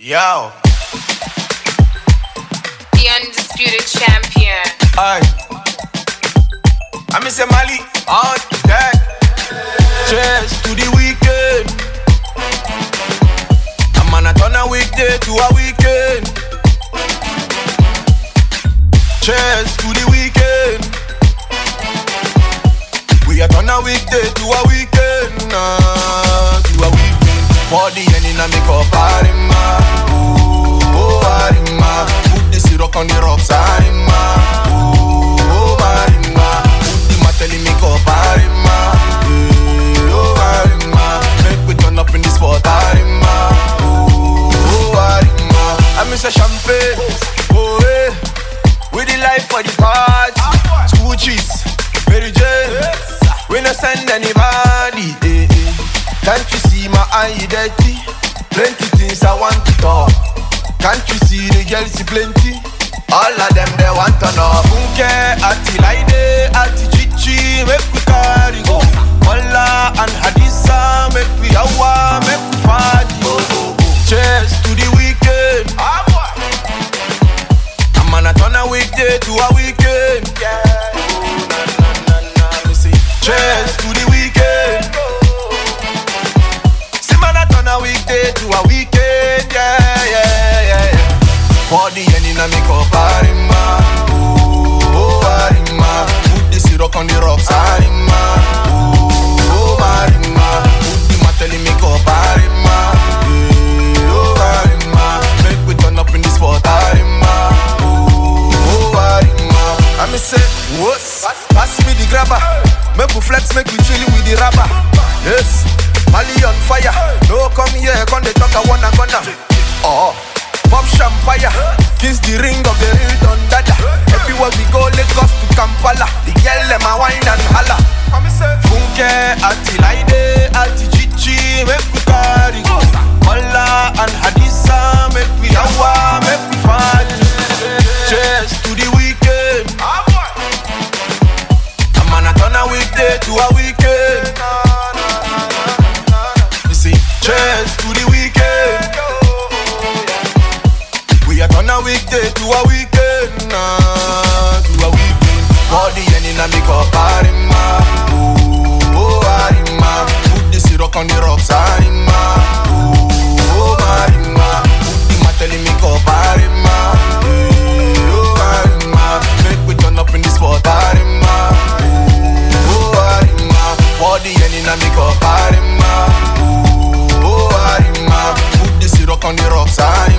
Yo. The undisputed champion. Aye. I miss Mali on deck. Cheers to the weekend. I'm gonna turn a weekday to a weekend. Cheers to the weekend. We are turn a weekday to a weekend. To a weekend. Body and in a makeup, Arima. Oh, Arima. Put the syrup on the rocks, Arima. Oh, Arima. Put the mateli makeup, Arima. Oh, Arima. Make we turn up in the spot, Arima. Oh, Arima. I miss a champagne. Oh, eh. With the life for the party. Scoochies, Mary Jane. We no send anybody. Eh, eh. Can't you see my eye dirty? Plenty things I want to talk. Can't you see the girls see plenty? All of them they want to know. Funke, ati laide, ati chichi, make we carry go. Mola and Hadisa, make we awa, make we party. Cheers to the weekend. I'm gonna turn a weekday to a weekend. Me say, cheers to the weekend. A weekday to a weekend, yeah. Body and in a makeup, Arima. Oh, Arima. Put the syrup on the rocks, Arima. Oh, Arima. Put the mateli makeup, Arima. Oh, Arima. Make we turn up in the spot, Arima. Oh, Arima. I me say, what? Pass me the grabber. Make we flex, make we chill with the rapper. Yes. Mali on fire, no come here, come they talk a wanna gonna. Oh, pop champagne, kiss the ring of the real Don Dada. Everywhere we go, Lagos to Kampala, the girl them a wine and holla. Funke, ati laide, ati chichi, make we carry go. Mola and Hadisa, make we awa, make we party. Cheers to the weekend. I'm gonna turn a weekday to a weekend. Cheers to the weekend. We are on a weekday to a weekend. To a weekend. Body and in a makeup, Arima. Oh, Arima. Put the syrup on the rocks, Arima. Oh, Arima. Put the mateli makeup, Arima. Oh, Arima. Make we turn up in the spot, Arima. Oh, Arima. Body and in a makeup, Arima. Oh, Arima, put the syrup on the rocks, Arima.